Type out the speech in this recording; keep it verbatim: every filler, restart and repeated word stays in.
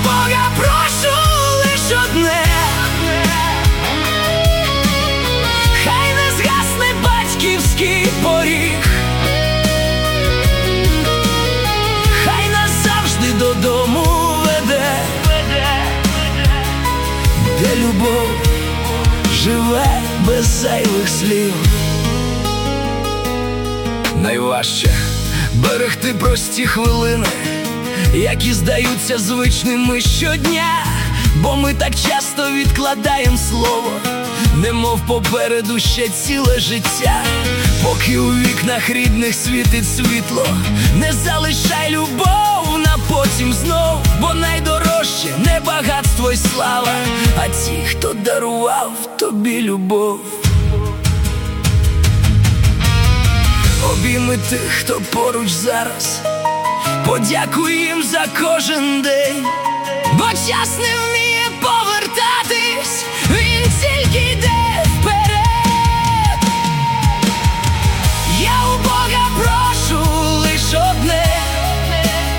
Бога прошу лиш одне: хай не згасне батьківський поріг, хай нас завжди додому веде, де любов живе без зайвих слів. Найважче берегти прості хвилини, які здаються звичними щодня, бо ми так часто відкладаємо слово, немов попереду ще ціле життя. Поки у вікнах рідних світить світло, не залишай любов на потім знов, бо найдорожче не багатство й слава, а ті, хто дарував тобі любов. Обійми тих, хто поруч зараз, подякуй їм за кожен день, бо час не